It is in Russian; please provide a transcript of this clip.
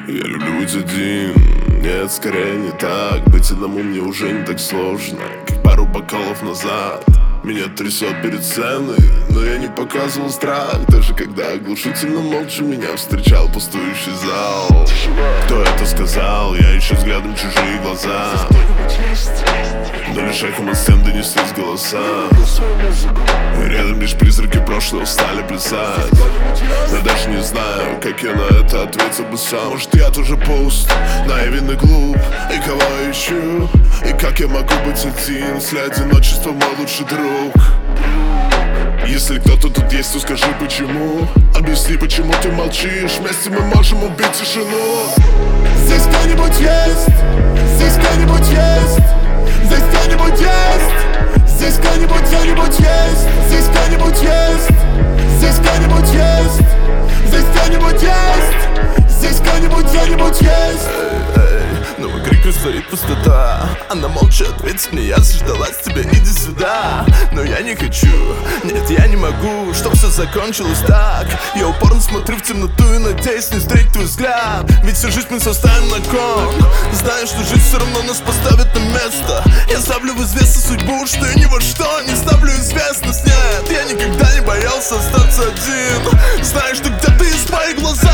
Я люблю быть один. Нет, скорее не так. Быть одному мне уже не так сложно, как пару бокалов назад. Меня трясет перед сценой, но я не показывал страх. Даже когда оглушительно молча меня встречал пустующий зал. Кто это сказал? Я ищу взглядом чужие глаза, но лишь эхом от стен донеслись голоса. Рядом лишь призраки прошлого стали плясать. Я даже не знаю, как я на это ответил бы сам. Может, я тоже пуст, наивен и глуп. И кого я ищу? И как я могу быть один, если одиночество мой лучший друг? Если кто-то тут есть, то скажи почему. Объясни, почему ты молчишь. Вместе мы можем убить тишину. Здесь кто-нибудь есть? Здесь кто-нибудь есть? Здесь кто-нибудь есть? Здесь кто-нибудь, кто-нибудь есть? Здесь кто-нибудь есть? Здесь кто-нибудь есть? Здесь кто-нибудь есть? Здесь кто-нибудь, кто-нибудь есть? Новый крик растворит пустота. Она молча ответит мне: я заждалась тебя, иди сюда. Но я не хочу, нет, я не могу, чтоб все закончилось так. Я упорно смотрю в темноту и надеюсь не встретить твой взгляд. Ведь всю жизнь мы составим на кон, знаю, что жизнь все равно нас поставит на место. Я ставлю в известность судьбу, что я ни во что не ставлю известность. Нет, я никогда не боялся остаться один. Знаешь, что где-то есть мои глаза.